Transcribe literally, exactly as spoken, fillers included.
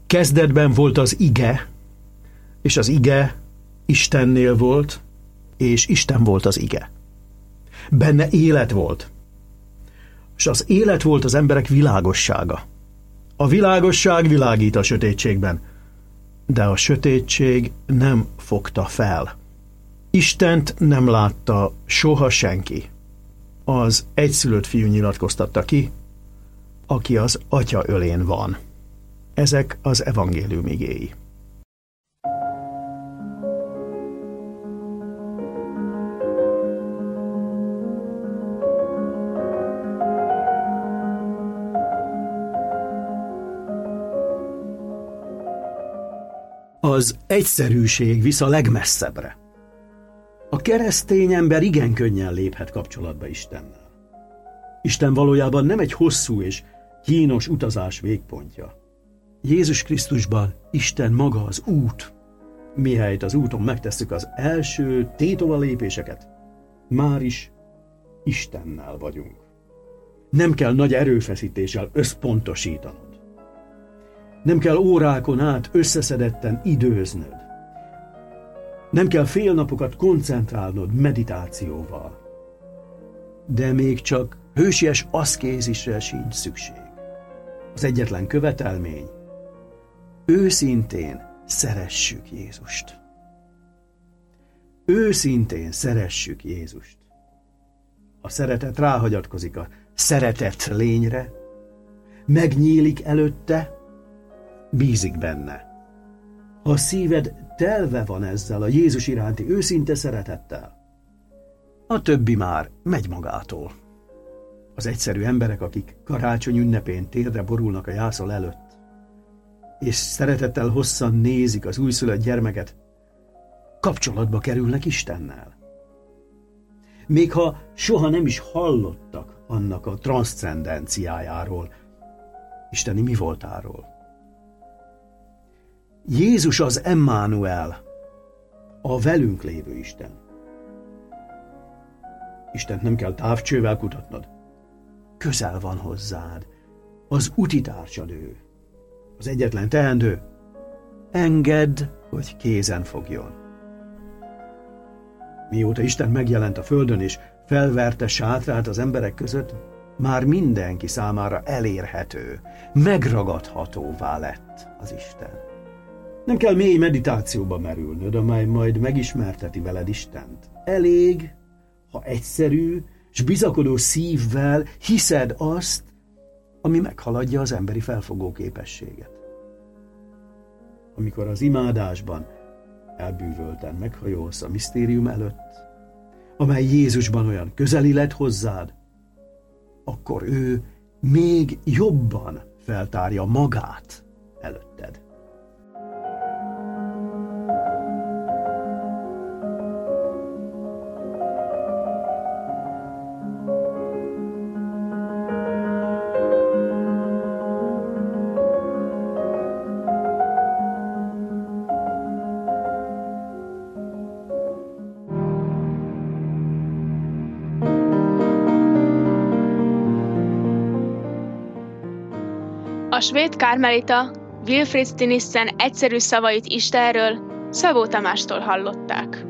Kezdetben volt az ige, és az ige Istennél volt, és Isten volt az ige. Benne élet volt, és az élet volt az emberek világossága. A világosság világít a sötétségben, de a sötétség nem fogta fel. Istent nem látta soha senki. Az egyszülött fiú nyilatkoztatta ki, aki az Atya ölén van. Ezek az evangélium igéi. Az egyszerűség visz a legmesszebbre. A keresztény ember igen könnyen léphet kapcsolatba Istennel. Isten valójában nem egy hosszú és kínos utazás végpontja. Jézus Krisztusban Isten maga az út. Mihelyt az úton megtesszük az első tétova lépéseket, már is Istennel vagyunk. Nem kell nagy erőfeszítéssel összpontosítanod. Nem kell órákon át összeszedetten időznöd. Nem kell fél napokat koncentrálnod meditációval. De még csak hősies aszkézisre sincs szükség. Az egyetlen követelmény: őszintén szeressük Jézust. Őszintén szeressük Jézust. A szeretet ráhagyatkozik a szeretett lényre, megnyílik előtte, bízik benne. Ha a szíved telve van ezzel a Jézus iránti őszinte szeretettel, a többi már megy magától. Az egyszerű emberek, akik karácsony ünnepén térdre borulnak a jászol előtt, és szeretettel hosszan nézik az újszülött gyermeket, kapcsolatba kerülnek Istennel. Még ha soha nem is hallottak annak a transzcendenciájáról, isteni mi voltáról. Jézus az Emmanuel, a velünk lévő Isten. Istent nem kell távcsővel kutatnod. Közel van hozzád. Az utitársad ő. Az egyetlen teendő: engedd, hogy kézen fogjon. Mióta Isten megjelent a földön és felverte sátrát az emberek között, már mindenki számára elérhető, megragadhatóvá lett az Isten. Nem kell mély meditációba merülnöd, amely majd megismerteti veled Istent. Elég, ha egyszerű és bizakodó szívvel hiszed azt, ami meghaladja az emberi felfogó képességet. Amikor az imádásban elbűvölten meghajolsz a misztérium előtt, amely Jézusban olyan közeli lett hozzád, akkor ő még jobban feltárja magát előtted. A svéd karmelita Wilfrid Stinissen egyszerű szavait Istenről Szabó Tamástól hallották.